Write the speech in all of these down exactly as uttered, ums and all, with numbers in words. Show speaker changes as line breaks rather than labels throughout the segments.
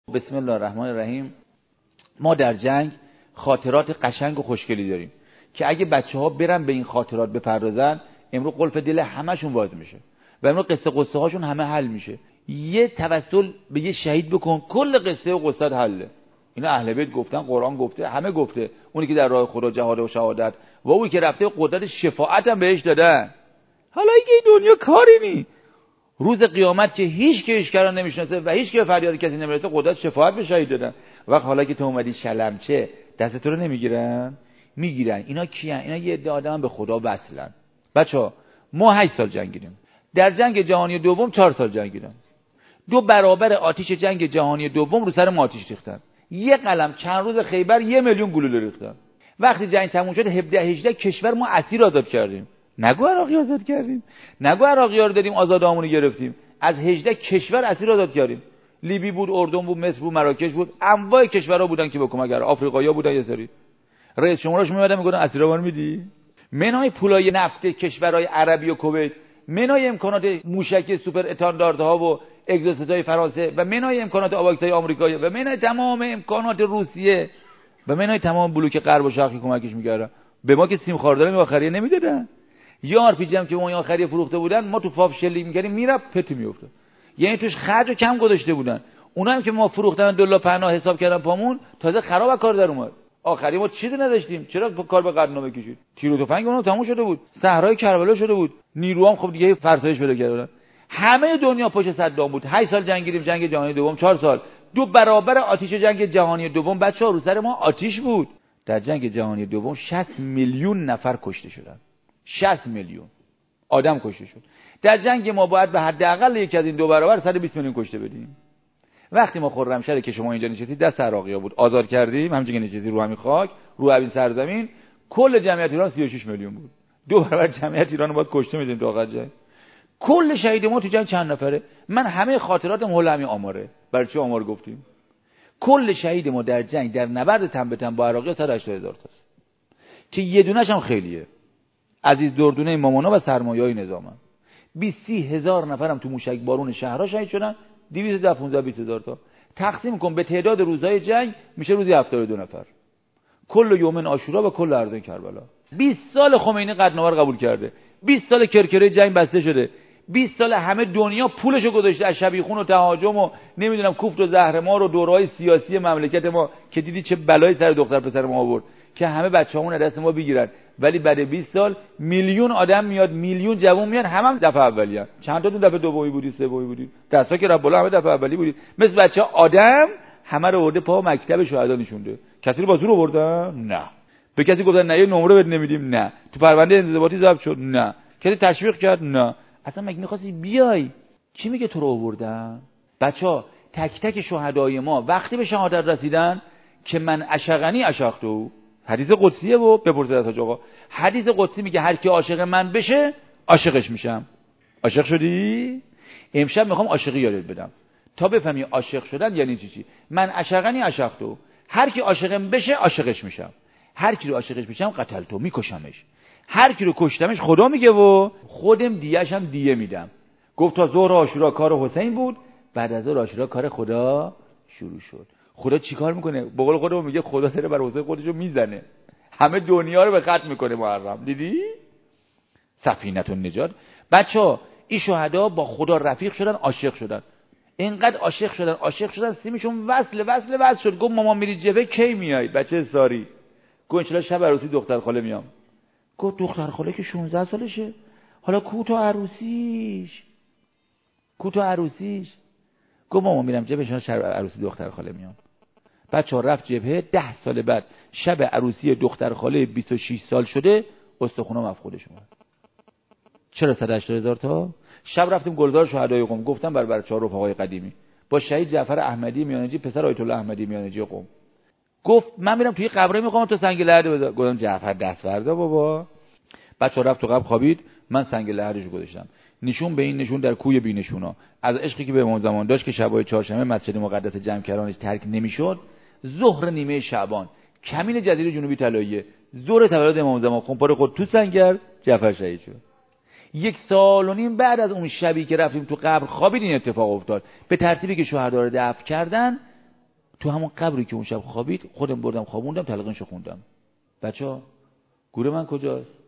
بسم الله الرحمن الرحیم. ما در جنگ خاطرات قشنگ و خوشگلی داریم که اگه بچه‌ها برن به این خاطرات بپردازن، امروز قلف دل همشون باز میشه و امروز قصه قصه هاشون همه حل میشه. یه توسل به یه شهید بکن، کل قصه و قصه حله. اینا اهل بیت گفتن، قرآن گفته، همه گفته. اونی که در راه خدا جهاد و شهادت و اونی که رفته قدرت شفاعت هم بهش دادن. حالا اینکه این دنیا کاری نی، روز قیامت که هیچ که هیچ کرا نمیشناسه و هیچ که فریاد کسی نمیرسه، قدرت شفاعت به شهید دادن. وقت حالا که تو اومدی شلمچه، دست تو رو نمیگیرن؟ میگیرن. اینا کیان؟ اینا یه عده آدم به خدا وصلن. بچا ما هشت سال جنگیدیم. در جنگ جهانی دوم چهار سال جنگیدم. دو برابر آتش جنگ جهانی دوم رو سر ما آتش ریختن. یه قلم چند روز خیبر یه میلیون گلوله ریختن. وقتی جنگ تموم شد هفده هجده کشور ما اسیر آزاد کردیم. نگو عراقی آزاد کردیم، نگو عراقی‌ها رو دادیم آزادامونو گرفتیم. از هجده کشور اسیر آزاد کردیم. لیبی بود، اردن بود، مصر بود، مراکش بود، انواع کشورها بودن که به کمک آفریقایی‌ها بودن. یه سری رئیس جمهورش میومدن میگفتن اسیرا رو میدی؟ منهای پولای نفت کشورهای عربی و کویت، منهای امکانات موشکی سوپر اتانداردها و اگزوستای فرانسه و منهای امکانات آواکسای آمریکایی و منهای تمام امکانات روسیه و منهای تمام بلوک غرب و شرقی کمکش می‌کردن. به ما که سیم خاردار آخریه نمیدادن. یه آر پی جی هم که ما آخریه فروخته بودن، ما تو فاف شلیک می‌کردیم میرفت پتی میافتاد. یعنی توش خرج کم گذاشته بودن. اونا هم که ما فروختن دلار پناه حساب کردن پامون، تازه خراب از کار در اومد. آخری ما چیزی نداشتیم. چرا کار به قدنامه کشید؟ تیر و تفنگ اونم تموم شده بود. صحرای کربلا شده بود. نیروام خب دیگه فرسایش پیدا کردن. همه دنیا پشت صدام بود. هشت سال جنگیدیم. جنگ جهانی دوم چهار سال. دو برابر آتش جنگ جهانی دوم بچه‌ها رو سر ما آتش بود. در جنگ جهانی دوم شصت میلیون نفر کشته شدن. شصت میلیون آدم کشته شد. در جنگ ما باید به حداقل یک از این دو برابر صد و بیست میلیون کشته بدیم. وقتی ما خرمشهر که شما اینجا نشستید دست عراقی‌ها بود، آزاد کردیم، همونجوری که نشستید رو همین خاک، رو همین سرزمین، کل جمعیت ایران سی و شش میلیون بود. دو برابر جمعیت ایران باید کشته می‌دیم تا آخر جنگ. کل شهید ما تو جنگ چند نفره؟ من همه خاطراتم حول همین آماره. برای چه آمار گفتیم؟ کل شهید ما در جنگ در نبرد تن به تن با عراقی‌ها صد و هشتاد هزار تاست. که یه دونه‌ش هم خیلیه. عزیز دردونه مامانا و سرمایه‌های نظامن. بیست هزار نفرم تو موشک بارون شهرها شهید شدن. دویست و پانزده بیست هزار تا. تقسیم کن به تعداد روزهای جنگ میشه روزی هفتاد و دو نفر. کل یومن عاشورا و کل ارزن کربلا. بیست سال خمینی قدنامه رو قبول کرده. بیست سال کرکره جنگ بسته شده. بیست سال همه دنیا پولشو گذاشته از شبیخون و تهاجم و نمیدونم کوفت و زهرمار و دورهای سیاسی مملکت ما که دیدی چه بلایی سر دختر پسر ما آورد که همه بچه‌هامون از دست ما بگیرن. ولی بعد بیست سال میلیون آدم میاد، میلیون جوان میاد، همه هم دفعه اولیه. چند تاتون دفعه دومی بودی، سومی بودی؟ دستا که رفت بالا همه دفعه اولی بودید. مثل بچه‌ها آدم همه رو آورده پا مکتب شهدا نشونده. کسی رو با زور آوردن؟ نه. به کسی گفتن نه یه نمره بهت نمیدیم؟ نه. تو پرونده انضباطی ضبط شد؟ نه. کسی تشویق کرد؟ نه. اصلا مگه می‌خواستی بیای؟ کی میگه تو رو آوردن؟ بچه‌ها تک تک شهدای ما وقتی به شهادت رسیدن که من عشقنی عشقتو، حدیث قدسیه و بپرسید از حاج آقا. حدیث قدسی میگه هر کی عاشق من بشه عاشقش میشم. عاشق شدی؟ امشب میخوام عاشقی یادت بدم تا بفهمی عاشق شدن یعنی چی چی. من عشقنی عشقتو، هر کی عاشقم بشه عاشقش میشم. هر کی رو عاشقش میشم قتلتو، میکشمش. هر کی رو کشتمش خدا میگه و خودم دیه‌اش هم دیه میدم. گفت تا ظهر عاشورا کار حسین بود، بعد از ظهر عاشورا کار خدا شروع شد. خدا چیکار میکنه؟ به قول خودمون میگه خدا سر بر حسین خودشو میزنه. همه دنیا رو به خط میکنه محرم. دیدی؟ سفینه النجات. بچه‌ها این شهدا با خدا رفیق شدن، عاشق شدن. اینقدر عاشق شدن، عاشق شدن سیمشون وصل وصل وصل شد. گفت مامان میری جبهه کی میای؟ بچه ساری. گفت ان شب عروسی دختر خاله میام. گفت دختر خاله که شانزده سالشه. حالا کو تو عروسیش؟ کو تو عروسیش؟ گفت مامان میرم جبهه، شب عروسی دختر خاله میام. بچه‌ها رفت جبهه. ده سال بعد شب عروسی دختر خاله بیست و شش سال شده، استخونا مفقودش اومد. چرا صد و هشتاد هزار تا؟ شب رفتیم گلزار شهدای قم، گفتم بر بچه‌ها رفقای قدیمی با شهید جعفر احمدی میانجی پسر آیت الله احمدی میانجی قم. گفت من میرم توی قبره میخوام تو سنگ لحد بذار. گفتم جعفر دست فردا بابا. بچه‌ها رفت تو قبر خوابید، من سنگ لحدش گذاشتم. نشون به این نشون در کوی بینشونا از عشقی که به امام زمان داشت که شبای چهارشنبه مسجد مقدس جمع کردنش ترک نمیشد. ظهر نیمه شعبان، کمین جزیره جنوبی طلاییه، ظهر تولد امام زمان، خونپاره خود تو سنگر، جعفر شهید شد. یک سال و نیم بعد از اون شبی که رفتیم تو قبر خوابید این اتفاق افتاد. به ترتیبی که شهدا رو دفن کردن تو همون قبری که اون شب خوابید خودم بردم خوابوندم، تلقینشو خوندم. بچه‌ها گوره من کجاست؟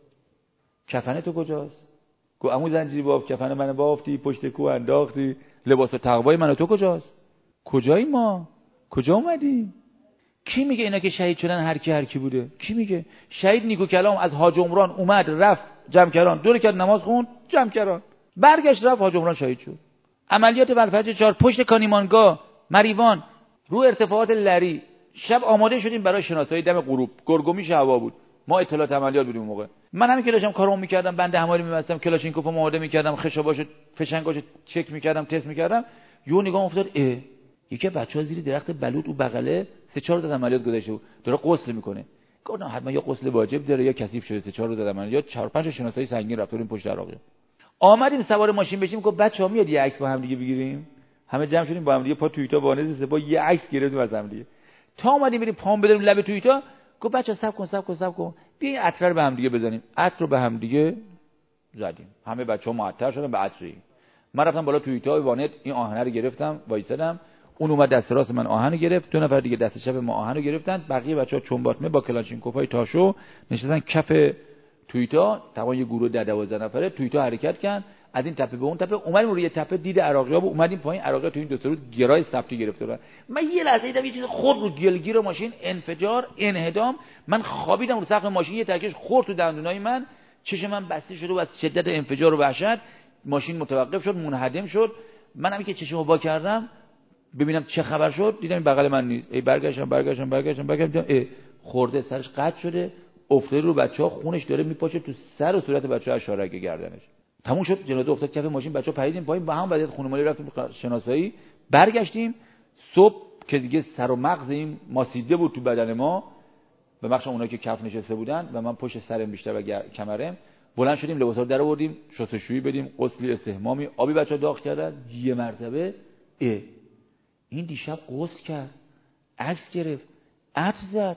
کفن تو کجاست؟ گو عمو زنجیری باف، کفن منو بافتی، پشت کو انداختی، لباس و تقوای منو تو کجاست؟ کجایی ما؟ کجا اومدیم؟ کی میگه اینا که شهید شدن هر کی هر کی بوده؟ کی میگه؟ شهید نیکو کلام از حاج عمران اومد رفت جمکران، دو رکعت نماز خوند جمکران، برگشت رفت حاج عمران شهید شد. عملیات بلفجر چهار پشت کانیمانگاه مریوان رو ارتفاعات لری، شب آماده شدیم برای شناسایی دم غروب، گرگومی هوا بود، ما اطلاعات عملیات بودیم اون موقع. من همین که داشتم کارمو میکردم، بند هماری می‌بستم، کلاشینکوفو آماده میکردم، خشاباشو فشنگاشو چک میکردم، تست میکردم، یهو نگام افتاد اه یکی بچه‌ها زیر درخت بلوط او بغله سه چهار روز عملیات گذشته بود داره غسل میکنه. گفتم حتما یا غسل واجب داره یا کثیف شده، سه چهار روز عملیات، چهار پنج شناسایی سنگین رفتیم پشت عراقی. آمدیم سوار ماشین بشیم، گفت بچه‌ها میاد یه عکس با هم دیگه بگیریم. همه جمع شدیم با هم دیگه، پا توییتا وانز سه با یه عکس گرفتیم از هم دیگه. تا اومدیم بریم پام بدیم لب توییتا، گفت بچه‌ها صبر کن صبر کن صبر کن بیا عطر رو به هم دیگه بزنیم. عطر رو به هم دیگه زدیم، همه بچه‌ها معطر شدن به عطری. من رفتم بالا توییتا وانت این آهنه رو گرفتم وایسادم، اون اومد دست راست من آهن گرفت، دو نفر دیگه دست چپ ما آهن گرفتن، بقیه بچه‌ها چنباتمه با کلاشینکوفای تاشو نشستن کف توییتا. تقریبا یه گروه ده دوازده نفره توییتا حرکت کردن از این تپه به اون تپه. اومدیم روی تپه دید عراقی‌ها بود، اومدیم پایین، عراقی‌ها تو این دو سه روز گرای ثبتی گرفته بودن. من یه لحظه دیدم یه چیز خورد رو گلگیر ماشین، انفجار، انهدام. من خوابیدم رو سقف ماشین، یه ترکش خورد تو دندونای من، چشم من بسته شد و از شدت انفجار و وحشت ماشین متوقف شد، منهدم شد. من همین که چشمو وا کردم ببینم چه خبر شد، دیدم این بغل من نیست. ای برگشتم برگشتم برگشتم برگشتم ای خورده سرش قطع شده، افتاده رو بچه‌ها، خونش داره میپاچه تو سر و صورت بچه‌ها، اشارک گردنش. تموم شد، جنازه افتاد کف ماشین، بچه‌ها پریدیم پایین، با هم وضعیت خونمالی رفتیم شناسایی. برگشتیم صبح که دیگه سر و مغز این ماسیده بود تو بدن ما، به مخصوص اونایی که کف نشسته بودن و من پشت سرم بیشتر و کمرم، بلند شدیم لباسا رو در آوردیم، شستشویی بدیم، غسلی استحمامی، آبی بچه‌ها داغ کردن. یه مرتبه اه این دیشب غسل کرد، عکس گرفت، عطر زد،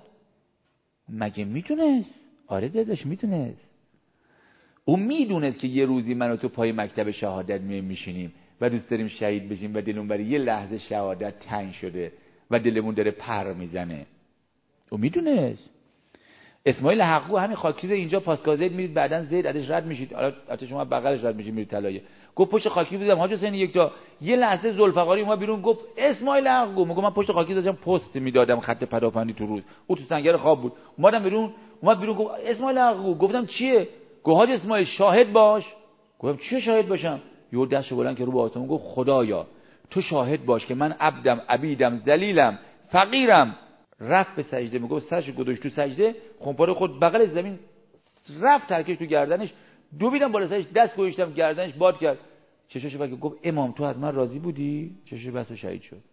مگه میتونست؟ آره داداش میتونست. اون میدونست که یه روزی من و تو پای مکتب شهادت میشینیم و دوست داریم شهید بشیم و دلمون برای یه لحظه شهادت تنگ شده و دلمون داره پر میزنه. اون میدونست. اسماعیل حقو همین خاکریز اینجا پاسگاه زید میرید، بعدن زید ازش رد میشید، حالا البته شما بغلش رد میشید میرید طلایه. گفت پشت خاکی بودم حاج حسین یک تا یه لحظه ذوالفقاری اومد بیرون گفت اسماعیل حقو، میگم من پشت خاکی داشتم پست میدادم خط پدافندی تو روز، او تو سنگر خواب بود، اومدم بیرون، اومد بیرون گفت اسماعیل حقو. گفتم چیه؟ گفت حاج اسماعیل شاهد باش. گفتم چیه شاهد باشم؟ یهو دستشو بلند که رو به آسمون گفت خدایا تو شاهد باش که من عبدم عبیدم ذلیلم فقیرم. رفت به سجده، میگفت سرش گذاشت تو سجده، خمپاره خود بغل زمین رفت ترکش تو گردنش، دویدم بالا سرش دست گذاشتم گردنش باد کرد، چشاشو بگه گفت امام تو از من راضی بودی؟ چشاشو بس و شهید شد.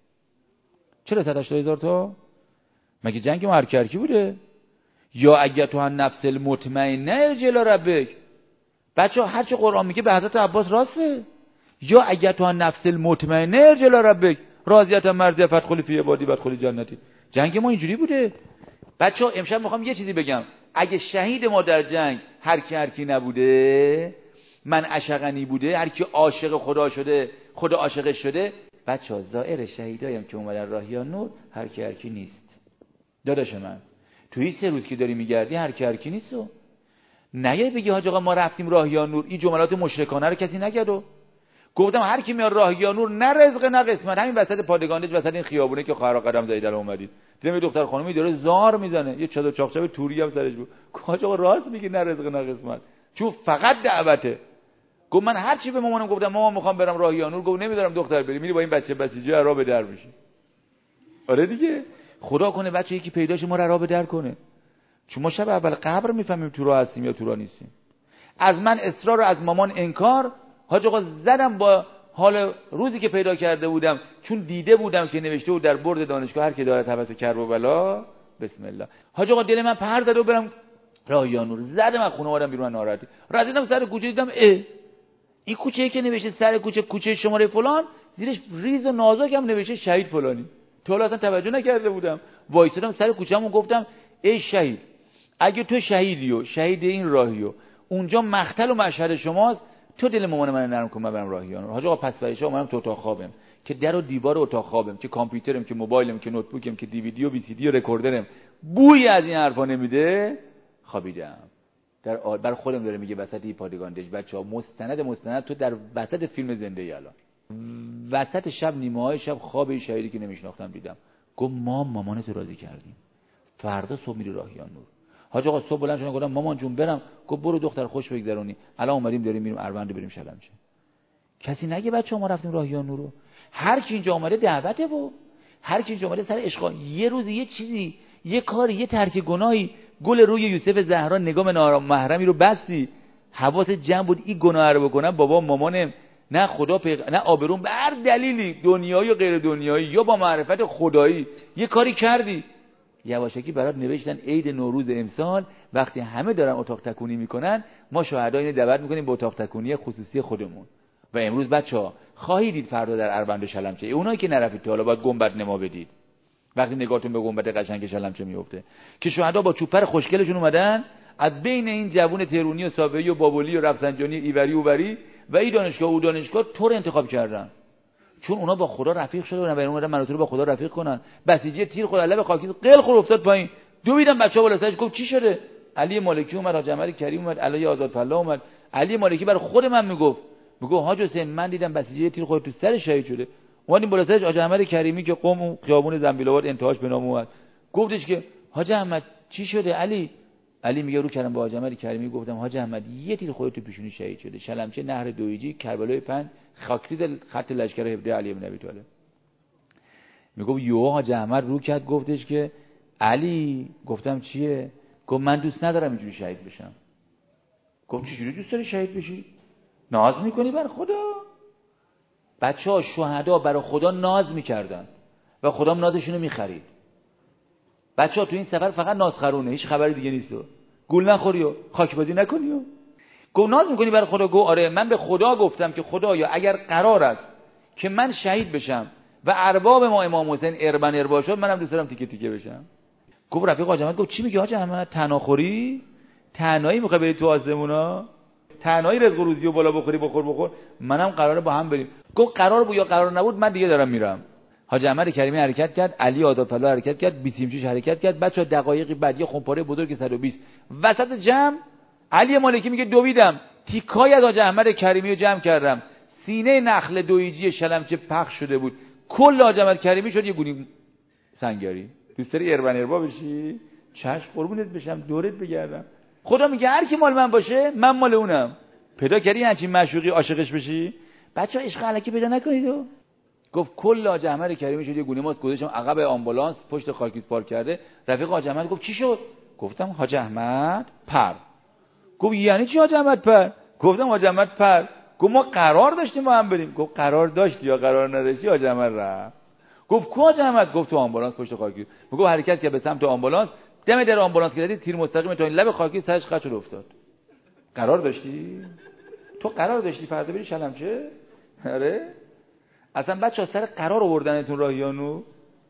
چرا صد و هشتاد هزار تا؟ مگه جنگ ما هرکی بوده؟ یا اگه تو هم نفس المطمئنه ارجع الی ربک. بچه هر چه قرآن میگه به حضرت عباس راسته. یا اگه تو هم نفس المطمئنه ارجع الی ربک راضیت مرضیه فدخلی فی عبادی فدخلی جنتی. جنگ ما اینجوری بوده. بچه‌ها امشب میخوام یه چیزی بگم، اگه شهید ما در جنگ هر کی هر کی نبوده، من عشقنی بوده، هر کی عاشق خدا شده خدا عاشقش شده، بچه‌ها زائر شهیدایم که اومدن راهیان نور هر کی هر کی نیست. داداش من تو این سه روز که داری میگردی هر کی هر کی نیست. و نگه بگی حاج آقا ما رفتیم راهیان نور، این جملات مشرکانه رو کسی نگه. گفتم هر کی میاد راهیان نور نه رزق نه قسمت. همین وسط پادگانج وسط این خیابونه که خواهر قدم زدید الان اومدید، دیدم یه دختر خانومی داره زار میزنه، یه چادر چاقچاق توری هم سرش بود. حاج آقا راست میگی نه رزق نه قسمت، چون فقط دعوته. گفت من هر چی به مامانم گفتم مامان میخوام برم راهیان نور، گفت نمیذارم دختر بری، میری با این بچه بسیجی راه به در میشی. آره دیگه، خدا کنه بچه یکی پیداش ما راه به در کنه، چون ما شب اول قبر میفهمیم تو راه هستیم یا تو راه نیستیم. از من اصرار و از مامان انکار. حاج آقا زدم با حال روزی که پیدا کرده بودم، چون دیده بودم که نوشته بود در برد دانشگاه هر کی دارد هوس کرب و بلا بسم الله. حاج آقا دل من پر زد و برم راهیان نور، زدم از خونه اومدم بیرون ناراحتی، رفتم سر کوچه دیدم اه این کوچه‌ای که نوشته سر کوچه کوچه شماره فلان، زیرش ریز و نازک هم نوشته شهید فلانی. تو اصلا توجه نکرده بودم، وایسادم سر کوچه‌مون گفتم ای شهید، اگه تو شهیدی و شهید این راهی و اونجا مقتل و مشهد شماست، تو دل مامان من نرم کن من برم راهیان. حاج آقا پس فرشا اومدم تو اتاق خوابم، که در و دیوار اتاق خوابم، که کامپیوترم، که موبایلم، که نوتبوکم، که دیویدی و وی سی دی و رکوردرم بوی از این حرفا نمیده، خوابیدم. در آل بر خودم داره میگه وسط این پادگاندش بچه‌ها مستند مستند تو در وسط فیلم زنده ای الان وسط شب نیمه های شب خواب این شهیدی که نمیشناختم دیدم. گفت ما مامانت راضی کردیم، فردا صبح میری راهیان نور. حاج آقا صبح بلند شدم گفتم مامان جون برم. گفت برو دختر خوش بگذرونی، الان اومدیم داریم میریم اروند بریم شلمچه. کسی نگه بچه‌ها ما رفتیم راهیان نور رو. هر کی اینجا اومده دعوته و هر کی اینجا اومده سر عشق، یه روز یه چیزی، یه کاری، یه ترک گناهی، گل روی یوسف زهرا نگاه نامحرمی رو بستی، حواست جمع بود این گناه رو بکنم، بابا مامانم نه خدا پیغ... نه آبرون به هر دلیلی دنیایی و غیر دنیایی یا با معرفت خدایی یه کاری کردی، یواشکی برات نوشتن عید نوروز امسال وقتی همه دارن اتاق تکونی میکنن ما شهدا اینو دعوت میکنیم به اتاق تکونی خصوصی خودمون. و امروز بچه‌ها خواهید دید فردا در اروند شلمچه، اونایی که نرفتید تا حالا باید گنبد نما بدید وقتی نگاهتون به گنبد قشنگ شلمچه میفته که شهدا با چوپر خوشگلشون اومدن از بین این جوون تهرونی و سابهی و بابلی و رفسنجانی ایوری اووری و این دانشگاه او دانشگاه تو رو انتخاب کردن چون اونا با خدا رفیق شده بودن و اومدن منو تو رو با خدا رفیق کنن. بسیجی تیر خود لب خاکی قل خور افتاد پایین، دویدن بچه‌ها بالا سرش. گفت چی شده؟ علی مالکی اومد، حاج احمد کریم اومد، علی آزاد فلا اومد. علی مالکی برای خود من میگفت میگه حاج حسین من دیدم بسیجی تیر خود تو سر شهید شده. اومدیم بالا سرش. حاج احمد کریمی که قم خیابون زنبیل آباد انتهاش به نام اومد گفتش که حاج احمد چی شده علی؟ علی میگه رو کردم با حاج احمد کریمی گفتم حاج احمد یه تیر خودت تو پیشونی شهید شده، شلمچه نهر دویجی کربلای پنج خاکریز خط لشکر هفده علی بن ابی طالب. میگه یو حاج احمد رو کرد گفتش که علی. گفتم چیه؟ گفت من دوست ندارم اینجوری شهید بشم. گفت چجوری دوست داری شهید بشی؟ ناز میکنی بر خدا؟ بچه‌ها شهدا برای خدا ناز میکردن و خدا نازشون رو میخرید. بچه‌ها تو این سفر فقط نازخرونه، هیچ خبری دیگه نیست. گول نخوری و خاک بازی نکنی و گو ناز میکنی برای خدا. گو آره من به خدا گفتم که خدایا اگر قرار است که من شهید بشم و ارباب ما امام حسین اربن اربا شد منم دوست دارم تیکه تیکه بشم. گفت رفیق حاج احمد گفت چی میگی حاج احمد؟ تناخوری؟ تنهایی میخوای بری تو آسمونا؟ تنهایی رزق و روزی و بالا بخوری بخور بخور؟ منم قراره با هم بریم. گفت قرار بود یا قرار نبود من دیگه دارم میرم. حاج احمد کریمی حرکت کرد، علی آداب‌الله حرکت کرد، بیسیمچیش حرکت کرد. بچا دقایقی بعد یه خمپاره بزرگ صد و بیست وسط جمع علی مالکی میگه دویدم تیکای از حاج احمد کریمی رو جمع کردم، سینه نخل دویجی شلمچه پخش شده بود، کل حاج احمد کریمی شد یه گونی سنگاری. دوست داری اربن اربا بشی؟ چشم قربونت بشم دورت بگردم. خدا میگه هر کی مال من باشه من مال اونم. پیدا کردی همچین معشوقی عاشقش بشی؟ بچا عشق الکی پیدا نکنید. گفت کل حاج احمد کریمی شد یه گونه ماست گذاشتم عقب آمبولانس پشت خاکریز پارک کرده. رفیق حاج احمد گفت چی شد؟ گفتم حاج احمد پر. گفت یعنی چی حاج احمد پر؟ گفتم حاج احمد پر. گفت ما قرار داشتیم با هم بریم. گفت قرار داشتی یا قرار نداشتی؟ حاج احمد رفت. گفت کو حاج احمد؟ گفت تو آمبولانس پشت خاکریز. میگه حرکت کرد به سمت آمبولانس، دم در آمبولانس که تیر مستقیم تا این لب خاکریز سرش خط شد افتاد. قرار داشتی؟ تو قرار داشتی فردا بری شلمچه؟ آره؟ اصلا بچه ها سر قرار آوردنتون راهیانو.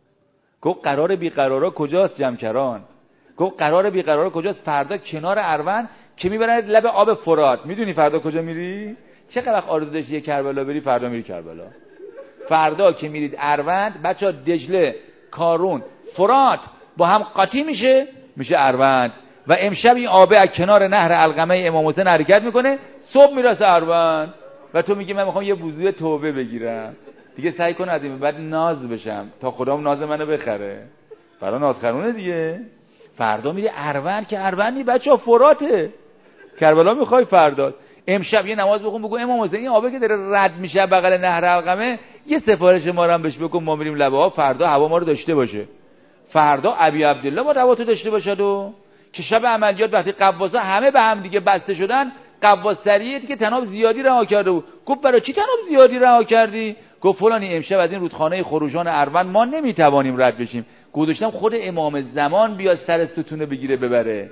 گفت قرار بی قرارا کجاست جمکران؟ گفت قرار بی قرارا کجاست؟ فردا کنار اروند که میبرند لب آب فرات. میدونی فردا کجا میری؟ چقدر وقت آرزو داشتی یه کربلا بری؟ فردا میری کربلا. فردا که میرید اروند بچه ها دجله کارون فرات با هم قاطی میشه میشه اروند و امشب این آبه از کنار نهر علقمه امام حسین حرکت میکنه صبح میرسه اروند و تو میگی من میخوام یه وضوء توبه بگیرم. دیگه سعی کن از این بعد ناز بشم تا خدام ناز منو بخره. برای نازخرونه دیگه. فردا میری اروند که اروند نی بچه‌ها فراته. کربلا میخوای فردا امشب یه نماز بخون بگو امام حسین این آبه که داره رد میشه بغل نهر علقمه یه سفارش ما رو هم بهش بکن ما میریم لبه ها فردا هوا ما رو داشته باشه. فردا ابی عبدالله با هوا تو داشته باشد و که شب عملیات وقتی قواسا همه به هم دیگه بسته شدن قواس سریعی که تناب زیادی رها کرده بود. گفت برای چی تناب زیادی رها کردی؟ گفت فلانی امشب از این رودخانه خروشان اروند ما نمیتوانیم رد بشیم. گذاشتم خود امام زمان بیاد سر ستونه بگیره ببره.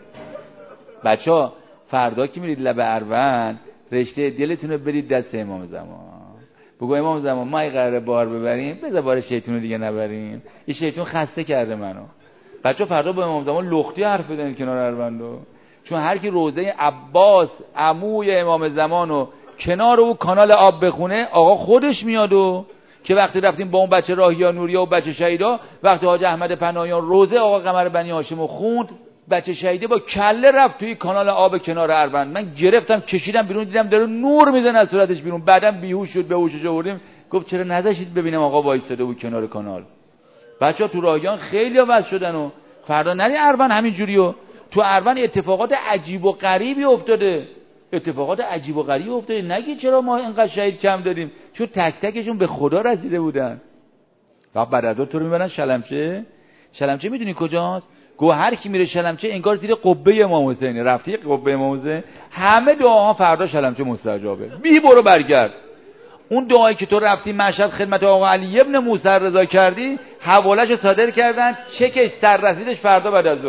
بچا فردا که میرید لب اروند رشته دلتون رو برید دست امام زمان. بگو امام زمان ما ای قراره بار ببریم بذار بار شیطون دیگه نبریم. این شیطون خسته کرده منو. بچا فردا با امام زمان لختی حرف بزنید کنار اروندو. چون هر کی روزه عباس عموی امام زمانو کنار او کانال آب بخونه آقا خودش میاد و که وقتی رفتیم با اون بچه راهیا نوریا و بچه شهیدا، وقتی حاج احمد پناهیان روزه آقا قمر بنی هاشم رو خوند، بچه شهیده با کله رفت توی کانال آب کنار اروند. من گرفتم کشیدم بیرون، دیدم داره نور میزنه از صورتش بیرون. بعدم بیهوش شد، به هوشش آوردیم. گفت چرا نذاشتید ببینم آقا وایساده بود کنار کانال. بچه‌ها تو راهیان خیلی واسه شدن و فردا نری اروند همین جوریو. تو اروند اتفاقات عجیب و غریبی افتاده. اتفاقات عجیب و غریبی افتاده. نگی چرا ما اینقدر شهید کم داریم، چون تک تکشون به خدا رسیده بودن. بعد بعد از تو رو میبرن شلمچه. شلمچه میدونی کجاست؟ گو هر کی میره شلمچه انگار زیر قبه امام حسین. رفتی قبه امام حسین، همه دعاها فردا شلمچه مستجابه. بی برو برگرد. اون دعایی که تو رفتی مشهد خدمت آقا علی ابن موسی رضا کردی، حواله‌شو صادر کردن، چکش سر رسیدش فردا بعد از ظهر.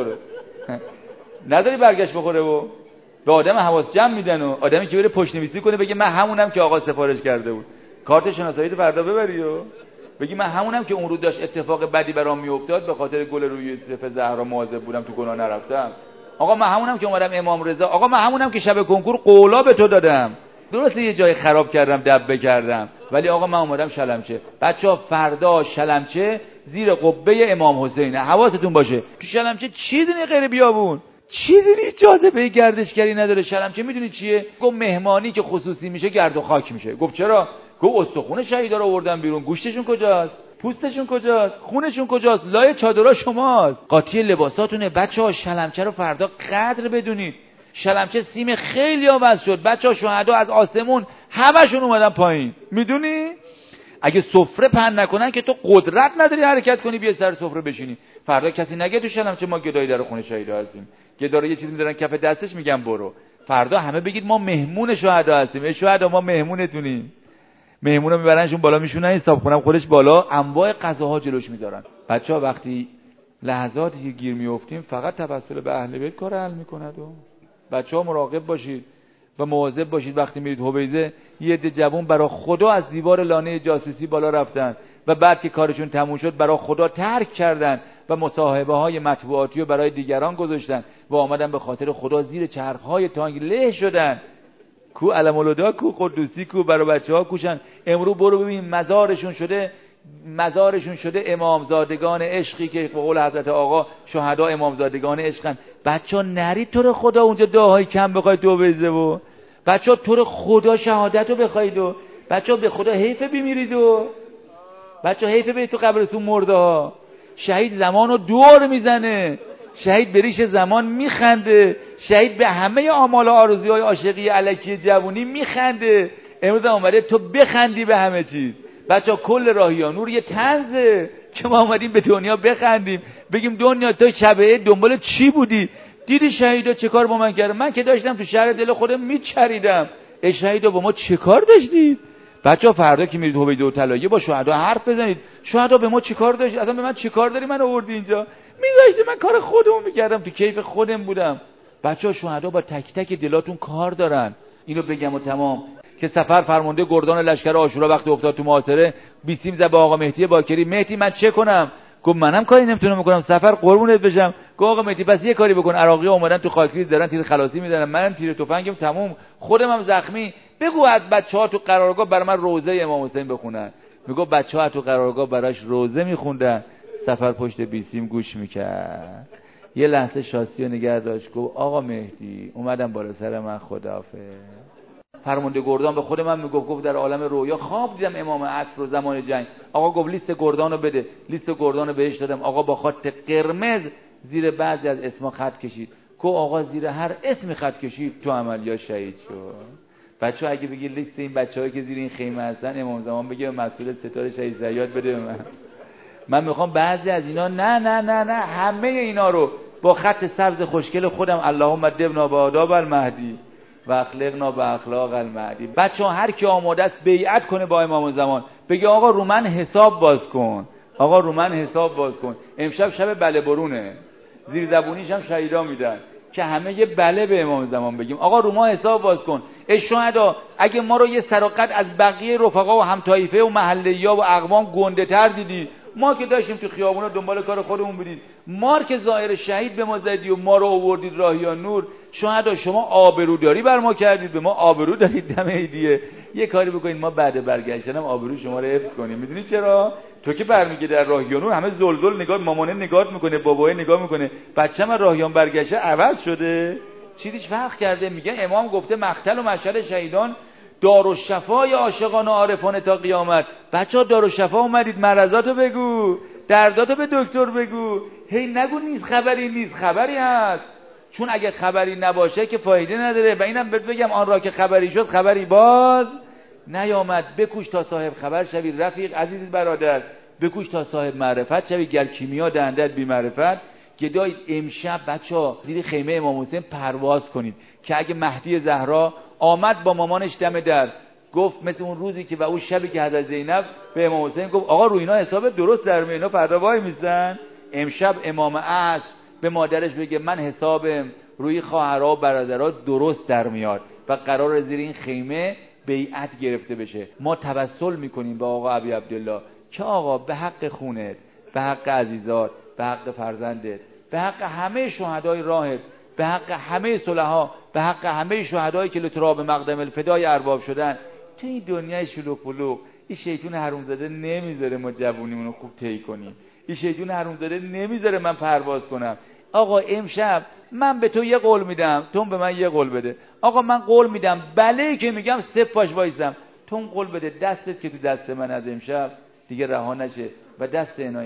نداری برگشت بخوره و به آدم حواس جمع میدن و آدمی که بره پشت نویسی کنه بگه من همونم که آقا سفارش کرده بود. کارت شناسایی تو فردا ببری و بگی من همونم که اون رو داشت اتفاق بدی برام میافتاد، به خاطر گل روی صف زهرا مواظب بودم تو گناه نرفتم. آقا من همونم که اومدم امام رضا. آقا من همونم که شب کنکور قولا به تو دادم. درسته یه جای خراب کردم، دبه کردم، ولی آقا من اومدم شلمچه. بچه‌ها فردا شلمچه زیر قبه امام حسینه. حواستون باشه. تو شلمچه چی دونی غیر بیابون؟ چی دونی جاذبه گردشگری نداره شلمچه؟ میدونی چیه؟ گفت مهمانی که خصوصی میشه گرد و خاک میشه. گفت چرا؟ گفت استخون شهیدا رو آوردن بیرون. گوشتشون کجاست؟ پوستشون کجاست؟ خونشون کجاست؟ لای چادرها شماست. قاطی لباساتونه. بچه‌ها شلمچه رو فردا قدر بدونید. شلمچه سیم خیلی آواز شد. بچه‌ها شهدا از آسمون همشون اومدن پایین. میدونی؟ اگه سفره پهن نکنن که تو قدرت نداری حرکت کنی بیا سر سفره بشینی. فردا کسی نگه تو شلمچه ما گدایی در خونه شهیدا هستیم. گدا رو یه چیزی میذارن کف دستش میگن برو. فردا همه بگید ما مهمون شهدا هستیم. ای شهدا ما مهمونتونیم. مهمونو میبرنشون بالا میشونن، حساب کنم خودش بالا انواع غذاها جلوش میذارن. بچه‌ها وقتی لحظاتی که گیر میافتیم فقط توسل به اهل بیت کار حل میکند. و بچه‌ها مراقب باشید و مواظب باشید. وقتی میرید حویزه یه عده جوون برای خدا از دیوار لانه جاسوسی بالا رفتن و بعد که کارشون تموم شد برای خدا ترک کردن و مصاحبه های مطبوعاتی رو برای دیگران گذاشتن و آمدن به خاطر خدا زیر چرخ‌های تانک له شدن. کو علم الهدا کو قدوسی کو برای بچه‌ها کوشن. امرو برو ببین مزارشون شده مزارشون شده امامزادگان عشقی که به قول حضرت آقا شهدا امامزادگان عشقن. بچه‌ها نرید تو رو خدا اونجا دعاهای کم بخواید تو بزه و بچه‌ها تو رو خدا شهادت رو بخواید و بچه‌ها به خدا حیف بمیرید و بچه‌ها حیف برید تو قبرستون مرده ها. شهید زمانو دور میزنه، شهید به ریش زمان میخنده، شهید به همه آمال و آرزوهای عاشقی الکی جوونی میخنده. امروز اومده تو بخندی به همه چیز. بچه‌ها کل راهیان نور یه طنزه که ما اومدیم به دنیا بخندیم، بگیم دنیا تو شبه دنبال چی بودی؟ دیدی شهیدا چه کار با من کردن؟ من که داشتم تو شهر دل خودم میچریدم. ای شهیدا با ما چه کار داشتید؟ بچه‌ها فردا که میرید حویده و طلایه با شهدا حرف بزنید. شهدا به ما چه کار داشت؟ اصلا به من چه کار داری من آوردی اینجا؟ میذاشتی من کار خودمو میکردم، تو کیف خودم بودم. بچه‌ها شهدا با تک تک دلاتون کار دارن. اینو بگم و تمام. که سفر فرمانده گردان لشکر عاشورا وقتی افتاد تو محاصره بیسیم زد به آقا مهدی باکری، مهدی من چه کنم؟ گفت منم کاری نمیتونم بکنم، سفر قربونت بشم. گفت آقا مهدی پس یه کاری بکن، عراقی‌ها اومدن تو خاکریز دارن تیر خلاصی میزنن، من تیر تفنگم تموم، خودم هم زخمی، بگو از بچه‌ها تو قرارگاه برای من روزه امام حسین بخونن. میگه بچه‌ها تو قرارگاه براش روزه میخوندن، سفر پشت بیسیم گوش میکرد. یه لحظه شاسی رو نگه داشت، گفت آقا مهدی اومدم بالا سر من، خداحافظ. فرمانده گردان به خود من میگفت، گفت در عالم رویا خواب دیدم امام عصر و زمان جنگ. آقا گفت لیست گردانو بده، لیست گردانو بهش دادم. آقا با خط قرمز زیر بعضی از اسما خط کشید. کو آقا زیر هر اسمی خط کشید تو عملیات شهید شد. بچه‌ها اگه بگی لیست این بچه‌هایی که زیر این خیمه هستن امام زمان بگه مسئول ستاره شهید زیاد بده به من. من میخوام بعضی از اینا نه نه نه نه همه اینا رو با خط سبز خوشگل خودم اللهم دبنا بآداب المهدی و اخلاقنا به اخلاق المهدی. بچه‌ها هر کی آماده است بیعت کنه با امام زمان، بگه آقا رو من حساب باز کن، آقا رو من حساب باز کن. امشب شب بله برونه، زیر زبونیش هم شهیدا میدن که همه یه بله به امام زمان بگیم. آقا رو ما حساب باز کن. ای شهدا اگه ما رو یه سراقت از بقیه رفقا و هم طایفه و محلیه‌ها و اقوام گنده تر دیدی، ما که داشتیم تو خیابونا دنبال کار خودمون بودید، مار که ظاهر شهید به ما زدید و ما رو آوردید راهیان نور. شهدا شما آبروداری بر ما کردید، به ما آبرو دادید دم هدیه. یه کاری بکنید ما بعد برگشتن هم آبرو شما رو حفظ کنیم. میدونی چرا؟ تو که برمیگه در راهیان نور همه زلزل نگاه، مامانه نگاه میکنه، بابای نگاه میکنه، بچه‌م راهیان برگشته عوض شده. چیزیش فرق کرده؟ میگه امام گفته مقتل و مشهد شهیدان دارالشفای عاشقان و عارفان تا قیامت. بچه‌ها دارالشفا اومدید، مرضاتو بگو، درداتو به دکتر بگو، هی نگو نیست خبری، نیست خبری هست. چون اگه خبری نباشه که فایده نداره. و اینم بهت بگم آن را که خبری شد خبری باز نیامد. بکوش تا صاحب خبر شوی رفیق عزیز برادر، بکوش تا صاحب معرفت شوی گر کیمیا دهندت بی معرفت. گدایید امشب بچه‌ها زیر خیمه امام حسین پرواز کنید که اگه مهدی زهرا آمد با مامانش دم در، گفت مثل اون روزی که و اون شبی که حضرت زینب به امام حسین گفت آقا رو اینا حساب درست در میاد، اینا فردا وای میسن. امشب امام عصر به مادرش بگه من حسابم روی خواهرها و برادرها درست در میاد و قرار زیر این خیمه بیعت گرفته بشه. ما توسل میکنیم به آقا ابی عبدالله که آقا به حق خونت، به حق عزیزات، به حق فرزندت، به حق همه شهدای راهت، به حق همه صلحا، به حق همه شهدایی که لتراب مقدم الفدای ارباب شدن تو این دنیای شلوغ پلوغ، این شیطون حرومزاده نمیذاره ما جوونیمونو خوب طی کنیم. این شیطون حرومزاده نمیذاره من پرواز کنم. آقا امشب من به تو یه قول میدم، تو به من یه قول بده. آقا من قول میدم بله که میگم سه پاش وایسم، تو قول بده دستت که تو دست من از امشب دیگه رها نشه و دست عنایت